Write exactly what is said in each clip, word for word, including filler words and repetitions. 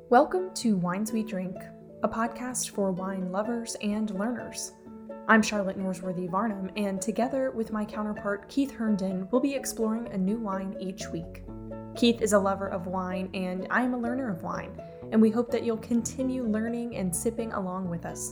Welcome to Wines We Drink, a podcast for wine lovers and learners. I'm Charlotte Norsworthy Varnum, and together with my counterpart Keith Herndon, we'll be exploring a new wine each week. Keith is a lover of wine, and I am a learner of wine, and we hope that you'll continue learning and sipping along with us.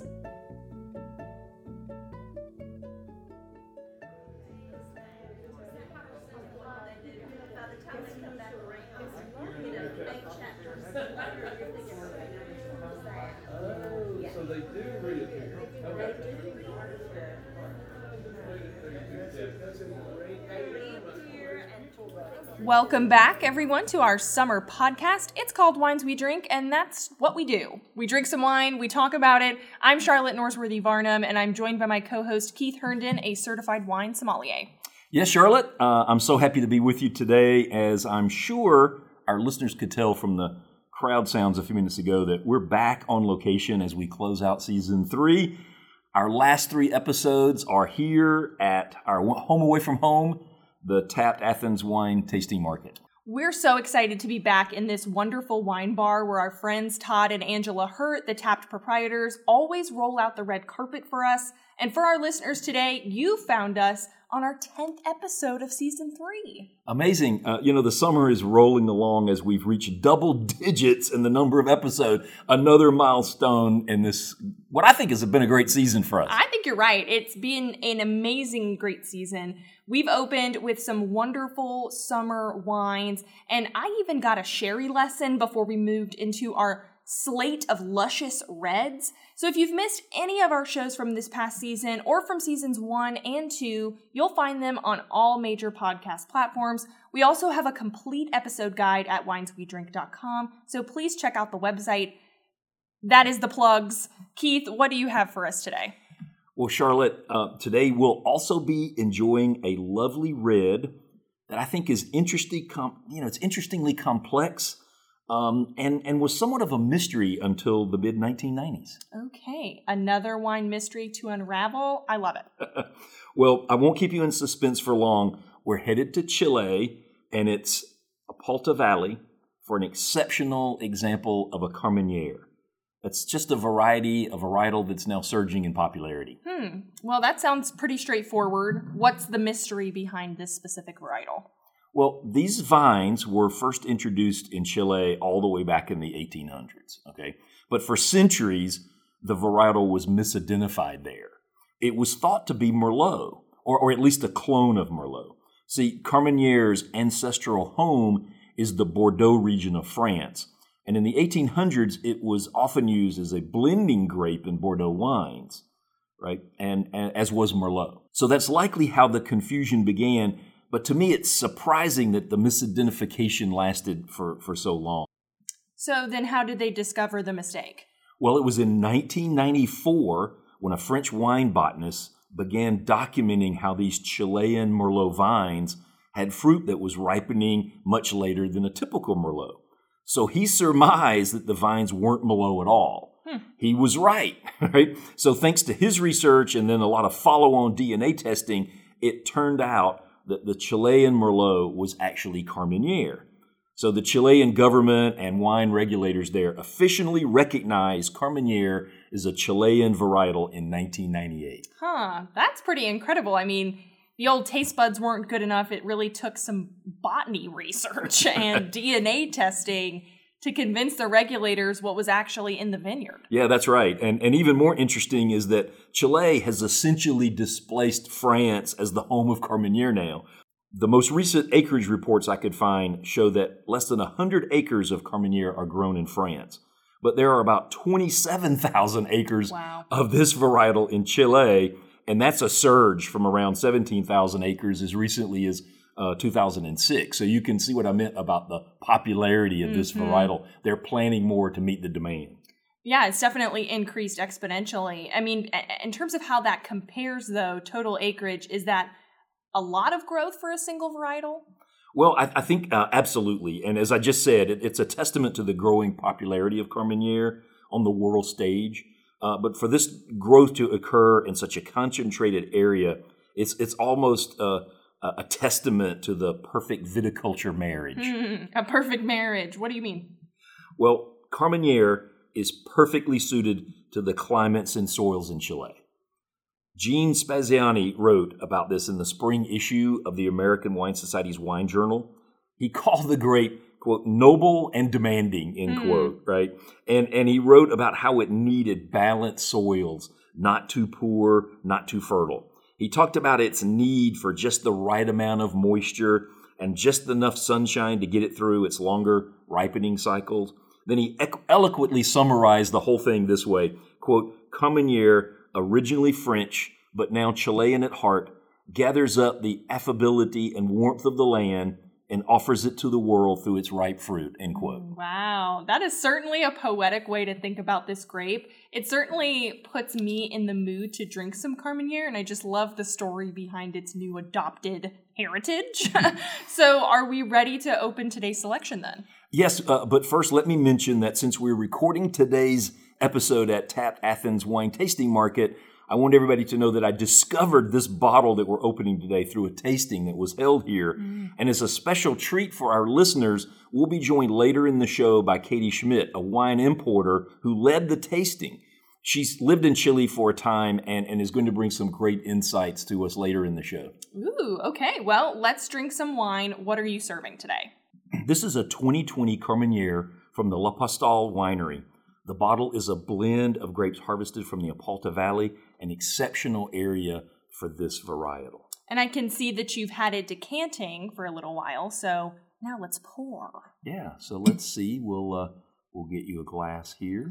Welcome back, everyone, to our summer podcast. It's called Wines We Drink, and that's what we do. We drink some wine, we talk about it. I'm Charlotte Norsworthy Varnum, and I'm joined by my co-host Keith Herndon, a certified wine sommelier. Yes, Charlotte, uh, I'm so happy to be with you today, as I'm sure our listeners could tell from the crowd sounds a few minutes ago that we're back on location as we close out season three. Our last three episodes are here at our home away from home, the Tapped Athens Wine Tasting Market. We're so excited to be back in this wonderful wine bar where our friends Todd and Angela Hurt, the Tapped proprietors, always roll out the red carpet for us. And for our listeners today, you found us on our tenth episode of season three. Amazing. Uh, you know, the summer is rolling along as we've reached double digits in the number of episodes. Another milestone in this, what I think has been a great season for us. I think you're right. It's been an amazing, great season. We've opened with some wonderful summer wines, and I even got a sherry lesson before we moved into our slate of luscious reds. So if you've missed any of our shows from this past season or from seasons one and two, you'll find them on all major podcast platforms. We also have a complete episode guide at wines we drink dot com, so please check out the website. That is the plugs. Keith, what do you have for us today? Well, Charlotte, uh, today we'll also be enjoying a lovely red that I think is interesting. Com- you know, it's interestingly complex. Um, and, and was somewhat of a mystery until the mid nineteen nineties. Okay, another wine mystery to unravel. I love it. Well, I won't keep you in suspense for long. We're headed to Chile, and it's Apalta Valley for an exceptional example of a Carmenere. It's just a variety, a varietal that's now surging in popularity. Hmm. Well, that sounds pretty straightforward. What's the mystery behind this specific varietal? Well, these vines were first introduced in Chile all the way back in the eighteen hundreds, okay? But for centuries, the varietal was misidentified there. It was thought to be Merlot, or, or at least a clone of Merlot. See, Carmenere's ancestral home is the Bordeaux region of France, and in the eighteen hundreds, it was often used as a blending grape in Bordeaux wines, right? And, and as was Merlot. So that's likely how the confusion began. But to me, it's surprising that the misidentification lasted for, for so long. So then how did they discover the mistake? Well, it was in nineteen ninety-four when a French wine botanist began documenting how these Chilean Merlot vines had fruit that was ripening much later than a typical Merlot. So he surmised that the vines weren't Merlot at all. Hmm. He was right, right? So thanks to his research and then a lot of follow-on D N A testing, it turned out that the Chilean Merlot was actually Carmenere. So the Chilean government and wine regulators there officially recognized Carmenere as a Chilean varietal in nineteen ninety-eight. Huh, that's pretty incredible. I mean, the old taste buds weren't good enough. It really took some botany research and D N A testing to convince the regulators what was actually in the vineyard. Yeah, that's right. And and even more interesting is that Chile has essentially displaced France as the home of Carmenere now. The most recent acreage reports I could find show that less than one hundred acres of Carmenere are grown in France. But there are about twenty-seven thousand acres wow. of this varietal in Chile, and that's a surge from around seventeen thousand acres as recently as Uh, two thousand six. So you can see what I meant about the popularity of this mm-hmm. varietal. They're planning more to meet the demand. Yeah, it's definitely increased exponentially. I mean, in terms of how that compares, though, total acreage, is that a lot of growth for a single varietal? Well, I, I think uh, absolutely. And as I just said, it, it's a testament to the growing popularity of Carmenere on the world stage. Uh, but for this growth to occur in such a concentrated area, it's it's almost uh, a testament to the perfect viticulture marriage. Mm, a perfect marriage. What do you mean? Well, Carmenere is perfectly suited to the climates and soils in Chile. Gene Spaziani wrote about this in the spring issue of the American Wine Society's Wine Journal. He called the grape, quote, noble and demanding, end mm. quote, right? And, and he wrote about how it needed balanced soils, not too poor, not too fertile. He talked about its need for just the right amount of moisture and just enough sunshine to get it through its longer ripening cycles. Then he ec- eloquently summarized the whole thing this way, quote, Carmenere, originally French, but now Chilean at heart, gathers up the affability and warmth of the land and offers it to the world through its ripe fruit, end quote. Wow, that is certainly a poetic way to think about this grape. It certainly puts me in the mood to drink some Carmenere, and I just love the story behind its new adopted heritage. So are we ready to open today's selection then? Yes, uh, but first let me mention that since we're recording today's episode at Tapped Athens Wine Tasting Market, I want everybody to know that I discovered this bottle that we're opening today through a tasting that was held here. Mm. And as a special treat for our listeners, we'll be joined later in the show by Katie Schmidt, a wine importer who led the tasting. She's lived in Chile for a time and, and is going to bring some great insights to us later in the show. Ooh, okay. Well, let's drink some wine. What are you serving today? This is a twenty twenty Carmenere from the La Postal Winery. The bottle is a blend of grapes harvested from the Apalta Valley, an exceptional area for this varietal. And I can see that you've had it decanting for a little while, so now let's pour. Yeah, so let's see. We'll uh, we'll get you a glass here.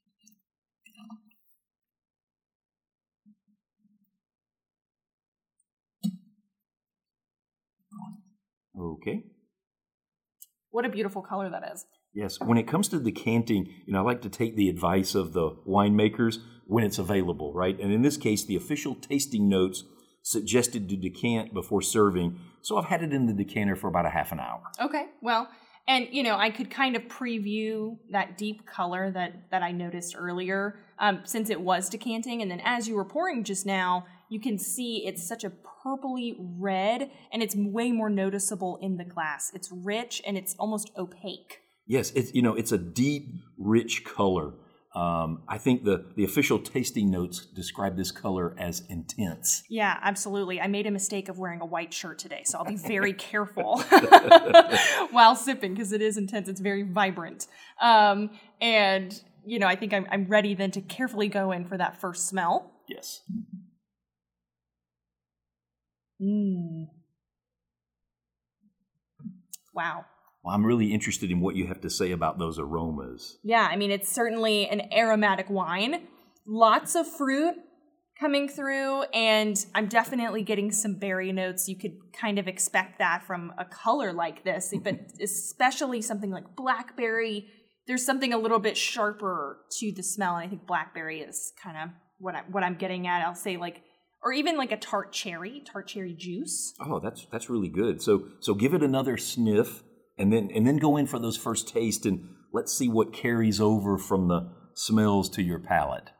Okay. What a beautiful color that is. Yes, when it comes to decanting, you know, I like to take the advice of the winemakers when it's available, right? And in this case, the official tasting notes suggested to decant before serving, so I've had it in the decanter for about a half an hour. Okay, well, and, you know, I could kind of preview that deep color that, that I noticed earlier um, since it was decanting, and then as you were pouring just now, you can see it's such a purpley red, and it's way more noticeable in the glass. It's rich, and it's almost opaque. Yes, it's you know it's a deep, rich color. Um, I think the, the official tasting notes describe this color as intense. Yeah, absolutely. I made a mistake of wearing a white shirt today, so I'll be very careful while sipping because it is intense. It's very vibrant. Um, and, you know, I think I'm, I'm ready then to carefully go in for that first smell. Yes. Mmm. Wow. Well, I'm really interested in what you have to say about those aromas. Yeah, I mean, it's certainly an aromatic wine. Lots of fruit coming through, and I'm definitely getting some berry notes. You could kind of expect that from a color like this, but especially something like blackberry. There's something a little bit sharper to the smell, and I think blackberry is kind of what, I, what I'm getting at. I'll say like, or even like a tart cherry, tart cherry juice. Oh, that's that's really good. So so give it another sniff. And then and then go in for those first tastes, and let's see what carries over from the smells to your palate.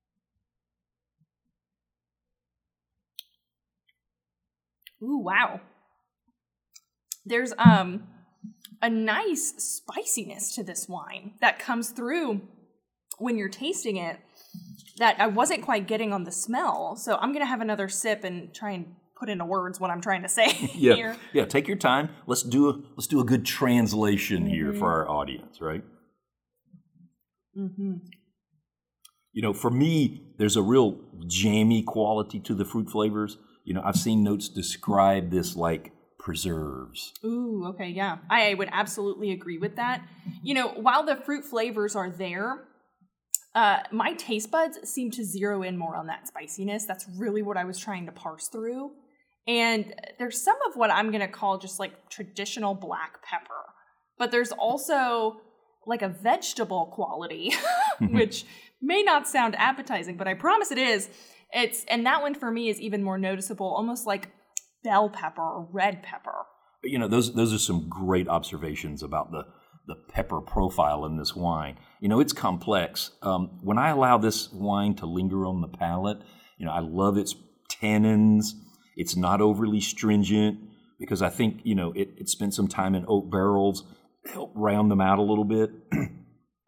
Ooh, wow. There's um a nice spiciness to this wine that comes through when you're tasting it that I wasn't quite getting on the smell. So I'm going to have another sip and try and put into words what I'm trying to say yeah. here. Yeah, take your time. Let's do a let's do a good translation mm-hmm. here for our audience, right? Mm-hmm. You know, for me, there's a real jammy quality to the fruit flavors. You know, I've seen notes describe this like preserves. Ooh, okay, yeah. I would absolutely agree with that. You know, while the fruit flavors are there, uh, my taste buds seem to zero in more on that spiciness. That's really what I was trying to parse through. And there's some of what I'm going to call just like traditional black pepper. But there's also like a vegetable quality, which may not sound appetizing, but I promise it is. It's and that one for me is even more noticeable, almost like bell pepper or red pepper. You know, those those are some great observations about the, the pepper profile in this wine. You know, it's complex. Um, when I allow this wine to linger on the palate, you know, I love its tannins. It's not overly stringent because I think, you know, it, it spent some time in oak barrels, help round them out a little bit.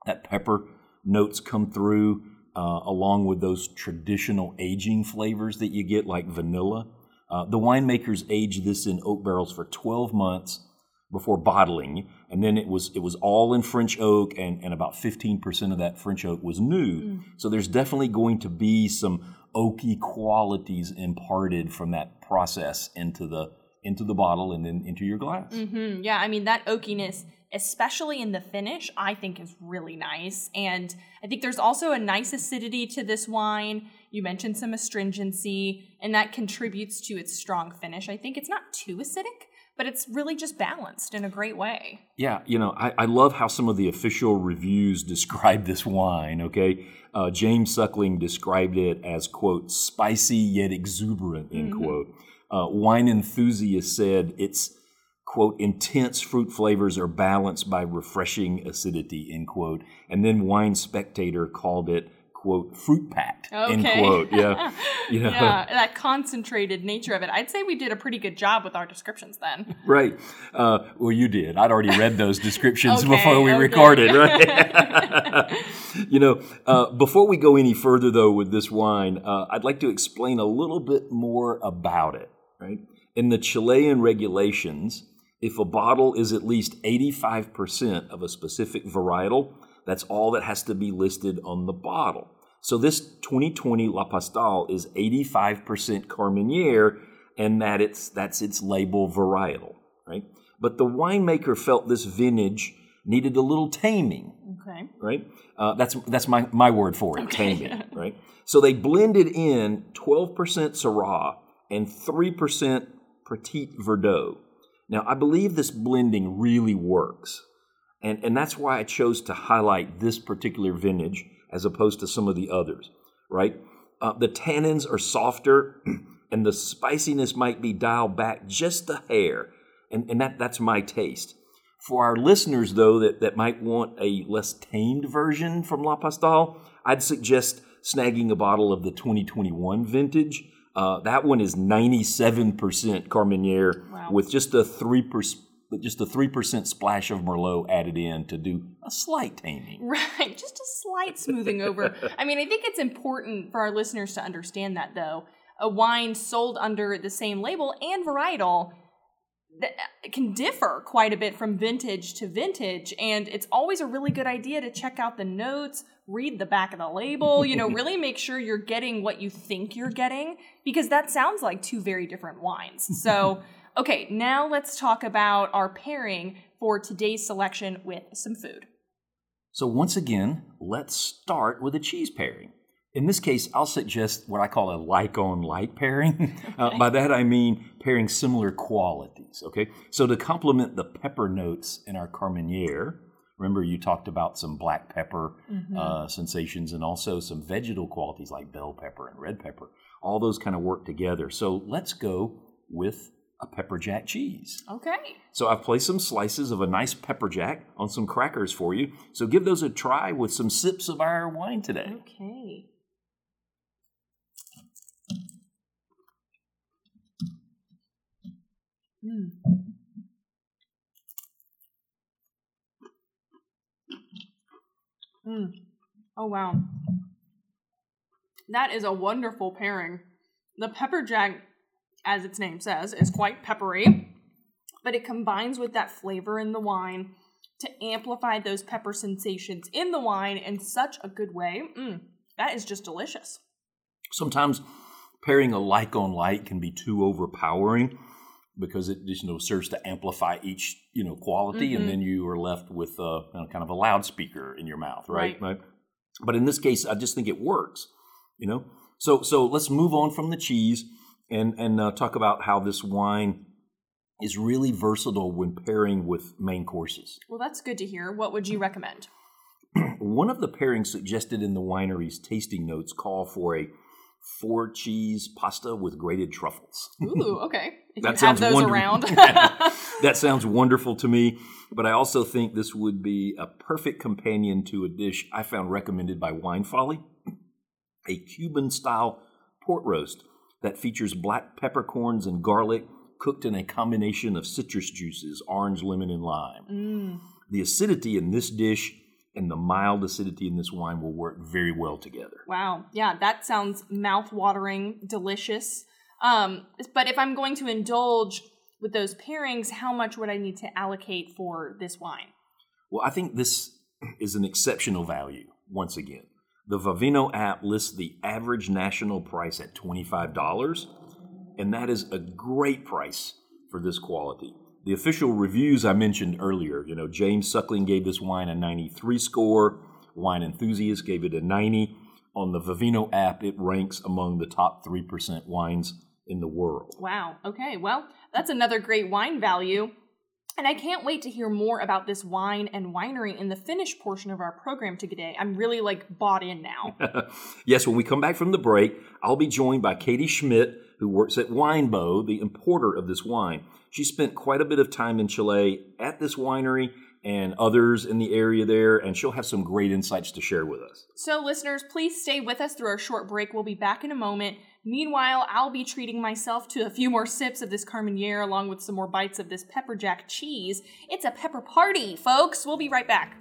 That pepper notes come through uh, along with those traditional aging flavors that you get, like vanilla. Uh, the winemakers aged this in oak barrels for twelve months before bottling, and then it was it was all in French oak, and, and about fifteen percent of that French oak was new. Mm. So there's definitely going to be some oaky qualities imparted from that process into the into the bottle and then into your glass. Mm-hmm. Yeah, I mean, that oakiness, especially in the finish, I think is really nice. And I think there's also a nice acidity to this wine. You mentioned some astringency, and that contributes to its strong finish. I think it's not too acidic, but it's really just balanced in a great way. Yeah, you know, I, I love how some of the official reviews describe this wine, okay? Uh, James Suckling described it as, quote, spicy yet exuberant, end mm-hmm. quote. Uh, wine enthusiasts said it's, quote, intense fruit flavors are balanced by refreshing acidity, end quote. And then Wine Spectator called it, quote, fruit packed, okay. end quote. Yeah. You know? Yeah, that concentrated nature of it. I'd say we did a pretty good job with our descriptions then. Right. Uh, well, you did. I'd already read those descriptions okay, before we okay. recorded, right? You know, uh, before we go any further, though, with this wine, uh, I'd like to explain a little bit more about it, right? In the Chilean regulations, if a bottle is at least eighty-five percent of a specific varietal, that's all that has to be listed on the bottle. So this twenty twenty La Postal is eighty-five percent Carmenere, and that it's that's its label varietal, right? But the winemaker felt this vintage needed a little taming, okay, right? Uh, that's that's my, my word for it, okay. taming, right? So they blended in twelve percent Syrah and three percent Petit Verdot. Now, I believe this blending really works. And, and that's why I chose to highlight this particular vintage as opposed to some of the others, right? Uh, the tannins are softer, and the spiciness might be dialed back just a hair, and, and that, that's my taste. For our listeners, though, that, that might want a less tamed version from La Postal, I'd suggest snagging a bottle of the twenty twenty-one vintage. Uh, that one is ninety-seven percent Carmenere wow. with just a three percent just a three percent splash of Merlot added in to do a slight taming. Right, just a slight smoothing over. I mean, I think it's important for our listeners to understand that, though. A wine sold under the same label and varietal that can differ quite a bit from vintage to vintage, and it's always a really good idea to check out the notes, read the back of the label, you know, really make sure you're getting what you think you're getting, because that sounds like two very different wines. So... Okay, now let's talk about our pairing for today's selection with some food. So once again, let's start with a cheese pairing. In this case, I'll suggest what I call a like-on-like pairing. Okay. Uh, by that I mean pairing similar qualities, okay? So to complement the pepper notes in our Carmenere, remember you talked about some black pepper mm-hmm. uh, sensations and also some vegetal qualities like bell pepper and red pepper. All those kind of work together. So let's go with a pepper jack cheese. Okay. So I've placed some slices of a nice pepper jack on some crackers for you. So give those a try with some sips of our wine today. Okay. Mm. Mm. Oh, wow. That is a wonderful pairing. The pepper jack, as its name says, is quite peppery, but it combines with that flavor in the wine to amplify those pepper sensations in the wine in such a good way. Mm, that is just delicious. Sometimes pairing a like on like can be too overpowering because it just, you know, serves to amplify each, you know, quality, mm-hmm. and then you are left with uh, you know, kind of a loudspeaker in your mouth, right? right? Right. But in this case, I just think it works, you know. So so let's move on from the cheese. And and uh, talk about how this wine is really versatile when pairing with main courses. Well, that's good to hear. What would you recommend? One of the pairings suggested in the winery's tasting notes call for a four cheese pasta with grated truffles. Ooh, okay. If that you sounds have those wonder- around. That sounds wonderful to me, but I also think this would be a perfect companion to a dish I found recommended by Wine Folly, a Cuban-style port roast that features black peppercorns and garlic cooked in a combination of citrus juices, orange, lemon, and lime. Mm. The acidity in this dish and the mild acidity in this wine will work very well together. Wow. Yeah, that sounds mouth-watering, delicious. Um, but if I'm going to indulge with those pairings, how much would I need to allocate for this wine? Well, I think this is an exceptional value, once again. The Vivino app lists the average national price at twenty-five dollars, and that is a great price for this quality. The official reviews I mentioned earlier, you know, James Suckling gave this wine a ninety-three score. Wine Enthusiast gave it a ninety. On the Vivino app, it ranks among the top three percent wines in the world. Wow. Okay. Well, that's another great wine value. And I can't wait to hear more about this wine and winery in the Finnish portion of our program today. I'm really like bought in now. Yes, when we come back from the break, I'll be joined by Katie Schmidt, who works at Winebow, the importer of this wine. She spent quite a bit of time in Chile at this winery and others in the area there, and she'll have some great insights to share with us. So listeners, please stay with us through our short break. We'll be back in a moment. Meanwhile, I'll be treating myself to a few more sips of this Carmenere along with some more bites of this pepper jack cheese. It's a pepper party, folks. We'll be right back.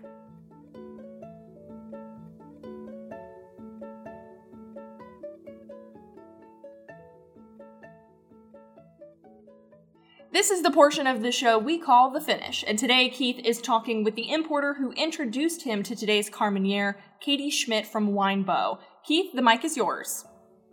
This is the portion of the show we call The Finish, and today Keith is talking with the importer who introduced him to today's Carmenere, Katie Schmidt from Winebow. Keith, the mic is yours.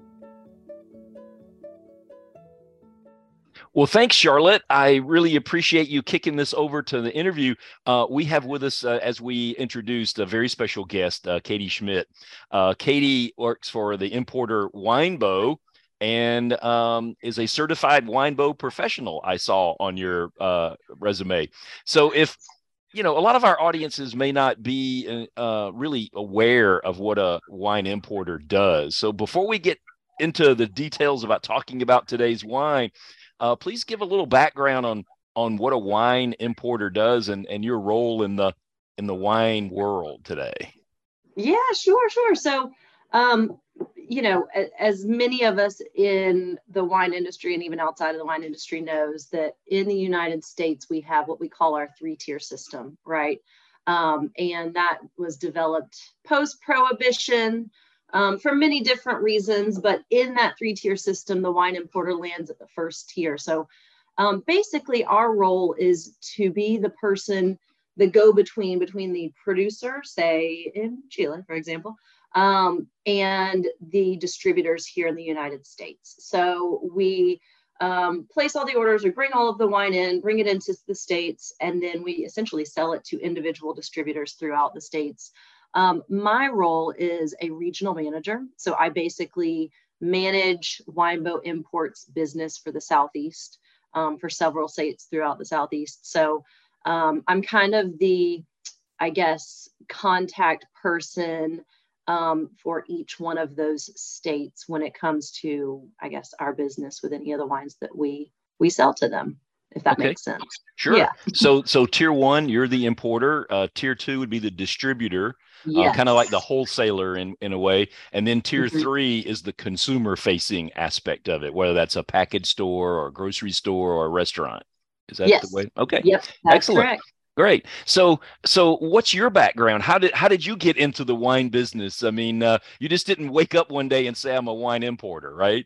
Well, thanks, Charlotte. I really appreciate you kicking this over to the interview. Uh, we have with us, uh, as we introduced, a very special guest, uh, Katie Schmidt. Uh, Katie works for the importer Winebow and um, is a certified Winebow professional, I saw on your uh, resume. So if, you know, a lot of our audiences may not be uh, really aware of what a wine importer does. So before we get into the details about talking about today's wine, Uh, please give a little background on on what a wine importer does and, and your role in the in the wine world today. Yeah, sure, sure. So, um, you know, as many of us in the wine industry and even outside of the wine industry knows that in the United States, we have what we call our three-tier system, right? Um, and that was developed post-prohibition, Um, for many different reasons, but in that three-tier system, the wine importer lands at the first tier. So um, basically our role is to be the person, the go-between between the producer, say in Chile, for example, um, and the distributors here in the United States. So we um, place all the orders, we bring all of the wine in, bring it into the States, and then we essentially sell it to individual distributors throughout the States. Um, my role is a regional manager. So I basically manage Winebow Imports business for the Southeast, um, for several states throughout the Southeast. So um, I'm kind of the, I guess, contact person um, for each one of those states when it comes to, I guess, our business with any of the wines that we, we sell to them, if that Okay. makes sense. Sure. Yeah. so so tier one, you're the importer. Uh, tier two would be the distributor, Yes. uh, kind of like the wholesaler in, in a way. And then tier Mhm. three is the consumer facing aspect of it, whether that's a package store or a grocery store or a restaurant. Is that Yes. the way? Okay. Yep. That's Excellent. correct. Great. So, so what's your background? How did how did you get into the wine business? I mean, uh, you just didn't wake up one day and say I'm a wine importer, right?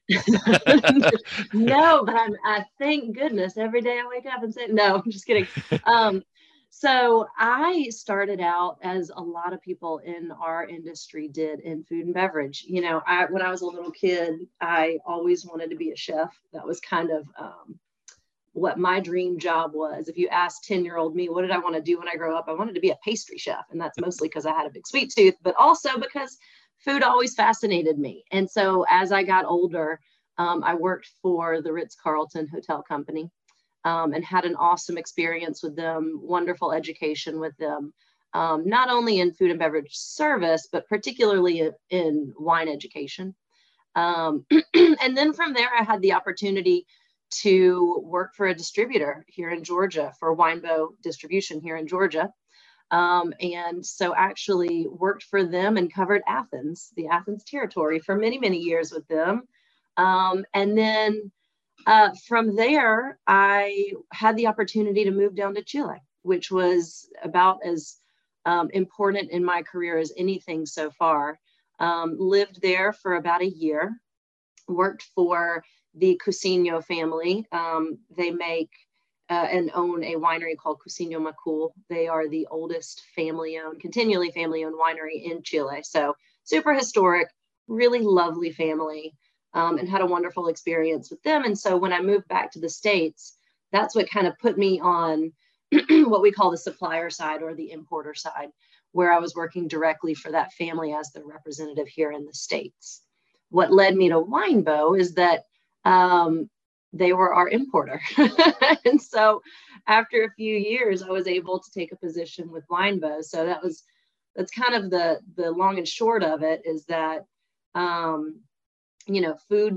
No, but I'm, I thank goodness every day I wake up and say, no, I'm just kidding. Um, so I started out as a lot of people in our industry did in food and beverage. You know, I, when I was a little kid, I always wanted to be a chef. That was kind of, um, what my dream job was. If you asked ten year old me, what did I want to do when I grow up? I wanted to be a pastry chef. And that's mostly because I had a big sweet tooth, but also because food always fascinated me. And so as I got older, um, I worked for the Ritz-Carlton Hotel Company um, and had an awesome experience with them, wonderful education with them, um, not only in food and beverage service, but particularly in, in wine education. Um, and then from there, I had the opportunity to work for a distributor here in Georgia for Winebow distribution here in Georgia. Um, and so actually worked for them and covered Athens, the Athens territory for many, many years with them. Um, and then uh, from there, I had the opportunity to move down to Chile, which was about as um, important in my career as anything so far. Um, lived there for about a year, worked for the Cousiño family. Um, they make uh, and own a winery called Cousiño Macul. They are the oldest family-owned, continually family-owned winery in Chile. So super historic, really lovely family, um, and had a wonderful experience with them. And so when I moved back to the States, that's what kind of put me on what we call the supplier side or the importer side, where I was working directly for that family as the representative here in the States. What led me to Winebow is that um, they were our importer. And so after a few years, I was able to take a position with Winebow. So that was, that's kind of the, the long and short of it, is that, um, you know, food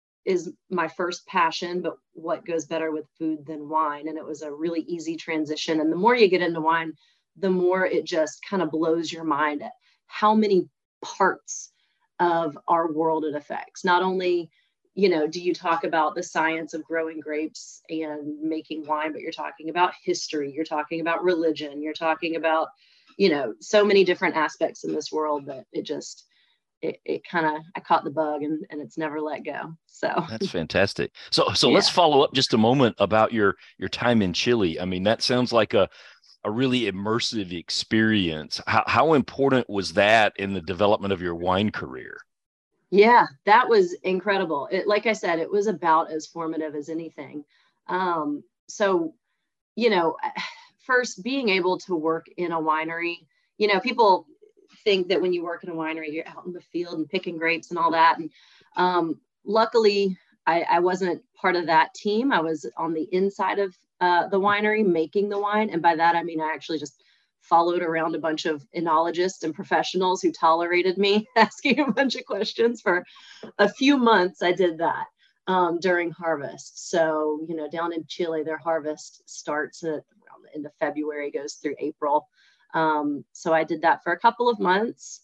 is my first passion, but what goes better with food than wine? And it was a really easy transition. And the more you get into wine, the more it just kind of blows your mind at how many parts of our world it affects. Not only, you know, do you talk about the science of growing grapes and making wine, but you're talking about history, you're talking about religion, you're talking about, you know, so many different aspects in this world that it just, it, it kind of, I caught the bug and, and it's never let go. So that's fantastic. So, so yeah. let's follow up just a moment about your, your time in Chile. I mean, that sounds like a, a really immersive experience. How, how important was that in the development of your wine career? Yeah, that was incredible. It, like I said, it was about as formative as anything. Um, so, you know, first being able to work in a winery, you know, people think that when you work in a winery, you're out in the field and picking grapes and all that. And um, luckily, I, I wasn't part of that team. I was on the inside of uh, the winery making the wine. And by that, I mean, I actually just followed around a bunch of enologists and professionals who tolerated me asking a bunch of questions for a few months. I did that um, during harvest. So, you know, down in Chile, their harvest starts at around the end of February, goes through April. Um, so I did that for a couple of months.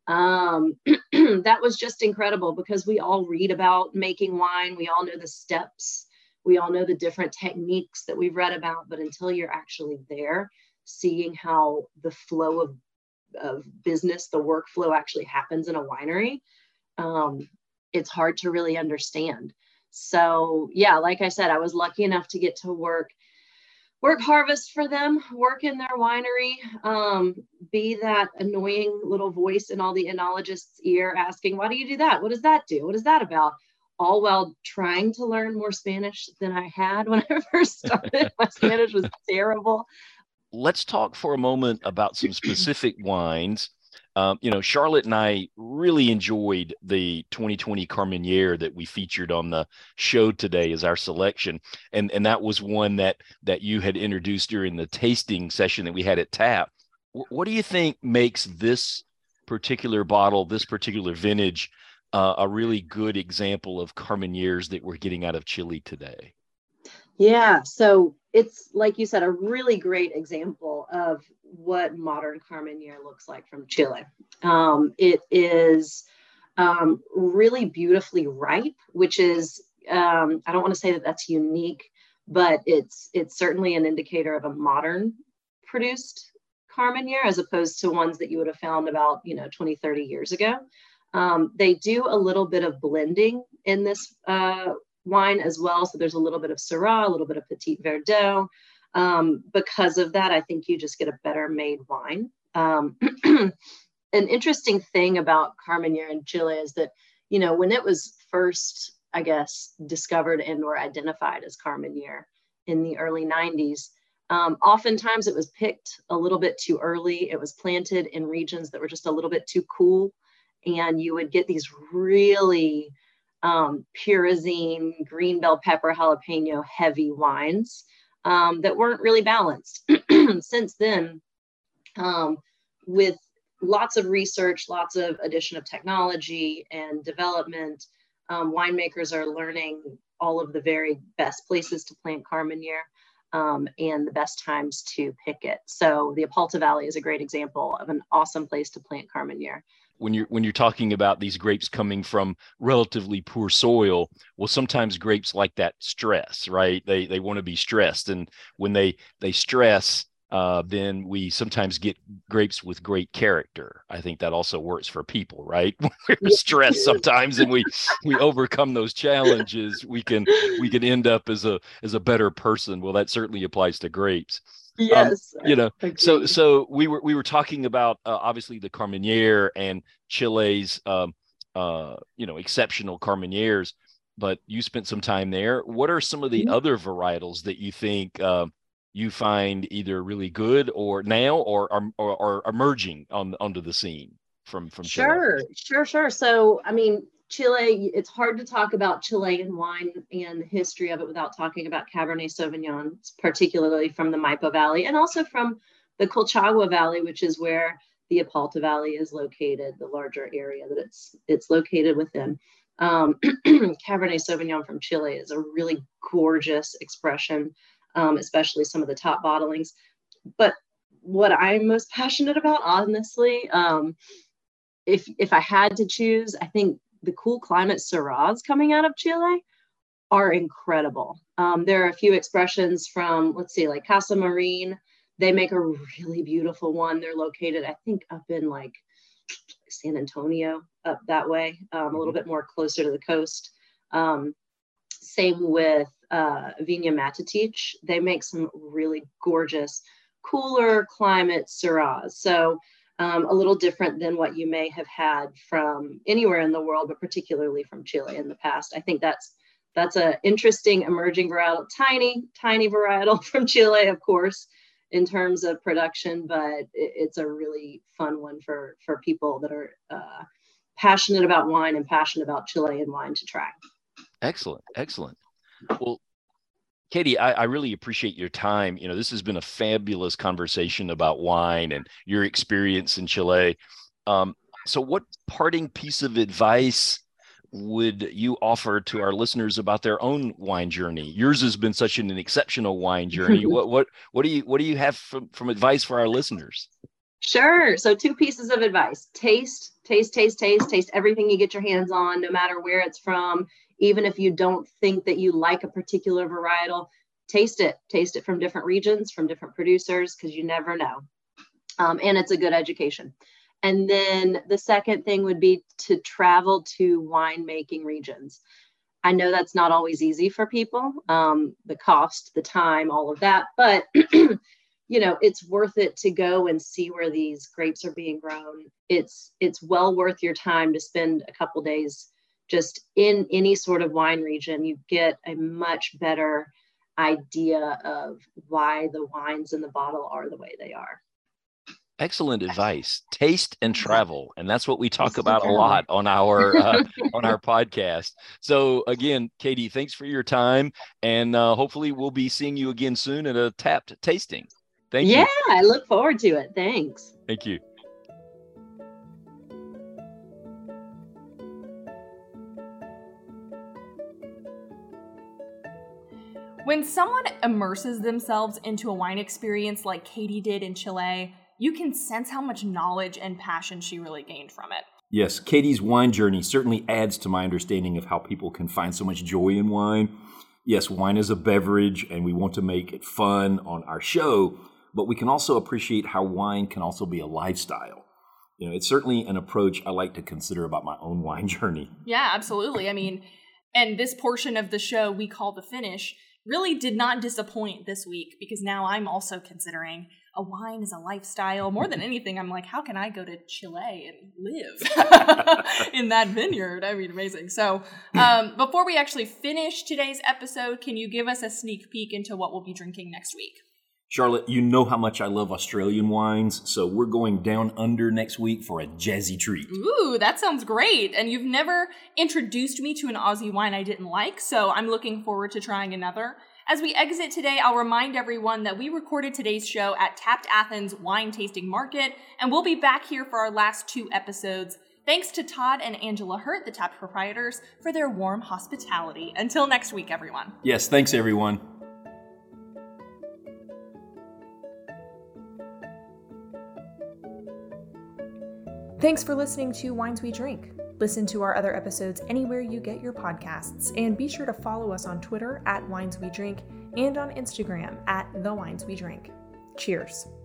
Um, that was just incredible because we all read about making wine. We all know the steps. We all know the different techniques that we've read about, but until you're actually there, seeing how the flow of, of business, the workflow actually happens in a winery, um, it's hard to really understand. So yeah, like I said, I was lucky enough to get to work work harvest for them, work in their winery, um, be that annoying little voice in all the enologists' ear asking, why do you do that? What does that do? What is that about? All while trying to learn more Spanish than I had when I first started. My Spanish was terrible. Let's talk for a moment about some specific wines. Um, you know, Charlotte and I really enjoyed the twenty twenty Carmenere that we featured on the show today as our selection. And, and that was one that, that you had introduced during the tasting session that we had at TAP. W- what do you think makes this particular bottle, this particular vintage, uh, a really good example of Carmeneres that we're getting out of Chile today? Yeah, so it's, like you said, a really great example of what modern Carmenere looks like from Chile. Um, it is um, really beautifully ripe, which is, um, I don't want to say that that's unique, but it's it's certainly an indicator of a modern produced Carmenere as opposed to ones that you would have found about, you know, twenty, thirty years ago. Um, they do a little bit of blending in this uh, wine as well. So there's a little bit of Syrah, a little bit of Petit Verdot. Um, because of that, I think you just get a better made wine. Um, an interesting thing about Carmenere in Chile is that, you know, when it was first, I guess, discovered and or identified as Carmenere in the early nineties, um, oftentimes it was picked a little bit too early. It was planted in regions that were just a little bit too cool. And you would get these really um, pyrazine, green bell pepper, jalapeno heavy wines um, that weren't really balanced. Since then, um, with lots of research, lots of addition of technology and development, um, winemakers are learning all of the very best places to plant Carmenere um, and the best times to pick it. So the Apalta Valley is a great example of an awesome place to plant Carmenere. When you're when you're talking about these grapes coming from relatively poor soil, well, sometimes grapes like that stress, right? They they want to be stressed, and when they they stress, uh, then we sometimes get grapes with great character. I think that also works for people, right? We're stressed sometimes, and we we overcome those challenges. We can we can end up as a as a better person. Well, that certainly applies to grapes. Yes, um, you know. agreed. So so we were we were talking about uh, obviously the Carmenere and Chile's um, uh, you know exceptional Carmeneres, but you spent some time there. What are some of the Mhm. other varietals that you think uh, you find either really good or now or are or, or emerging on onto the scene from from Chile? Sure, sure, sure. So, I mean, Chile, it's hard to talk about Chilean wine and the history of it without talking about Cabernet Sauvignon, particularly from the Maipo Valley and also from the Colchagua Valley, which is where the Apalta Valley is located, the larger area that it's it's located within. Um, Cabernet Sauvignon from Chile is a really gorgeous expression, um, especially some of the top bottlings. But what I'm most passionate about, honestly, um, if if I had to choose, I think the cool climate Syrahs coming out of Chile are incredible. Um, there are a few expressions from, let's see, like Casa Marine. They make a really beautiful one. They're located, I think, up in like San Antonio, up that way, um, a little bit more closer to the coast. Um, same with uh, Viña Matatich. They make some really gorgeous, cooler climate Syrahs. So Um, a little different than what you may have had from anywhere in the world, but particularly from Chile in the past. I think that's that's an interesting emerging varietal, tiny, tiny varietal from Chile, of course, in terms of production, but it, it's a really fun one for, for people that are uh, passionate about wine and passionate about Chilean wine to try. Excellent, excellent. Well, Katie, I, I really appreciate your time. You know, this has been a fabulous conversation about wine and your experience in Chile. Um, so what parting piece of advice would you offer to our listeners about their own wine journey? Yours has been such an, an exceptional wine journey. what what what do you what do you have from, from advice for our listeners? Sure. So two pieces of advice: taste, taste, taste, taste, taste everything you get your hands on, no matter where it's from. Even if you don't think that you like a particular varietal, taste it. Taste it from different regions, from different producers, because you never know. Um, and it's a good education. And then the second thing would be to travel to winemaking regions. I know that's not always easy for people, um, the cost, the time, all of that, but you know, it's worth it to go and see where these grapes are being grown. It's it's well worth your time to spend a couple days just in any sort of wine region. You get a much better idea of why the wines in the bottle are the way they are. Excellent advice. Taste and travel, and that's what we talk about a lot on our uh, on our podcast. So again, Katie, thanks for your time, and uh, hopefully we'll be seeing you again soon at a Tapped tasting. Thank yeah, you. Yeah, I look forward to it. Thanks. Thank you. When someone immerses themselves into a wine experience like Katie did in Chile, you can sense how much knowledge and passion she really gained from it. Yes, Katie's wine journey certainly adds to my understanding of how people can find so much joy in wine. Yes, wine is a beverage, and we want to make it fun on our show, but we can also appreciate how wine can also be a lifestyle. You know, it's certainly an approach I like to consider about my own wine journey. Yeah, absolutely. I mean, and this portion of the show we call The Finish really did not disappoint this week, because now I'm also considering a wine as a lifestyle. More than anything, I'm like, how can I go to Chile and live in that vineyard? I mean, amazing. So um, before we actually finish today's episode, can you give us a sneak peek into what we'll be drinking next week? Charlotte, you know how much I love Australian wines, so we're going down under next week for a jazzy treat. Ooh, that sounds great. And you've never introduced me to an Aussie wine I didn't like, so I'm looking forward to trying another. As we exit today, I'll remind everyone that we recorded today's show at Tapped Athens Wine Tasting Market, and we'll be back here for our last two episodes. Thanks to Todd and Angela Hurt, the Tapped proprietors, for their warm hospitality. Until next week, everyone. Yes, thanks, everyone. Thanks for listening to Wines We Drink. Listen to our other episodes anywhere you get your podcasts, and be sure to follow us on Twitter at Wines We Drink and on Instagram at The Wines We Drink. Cheers.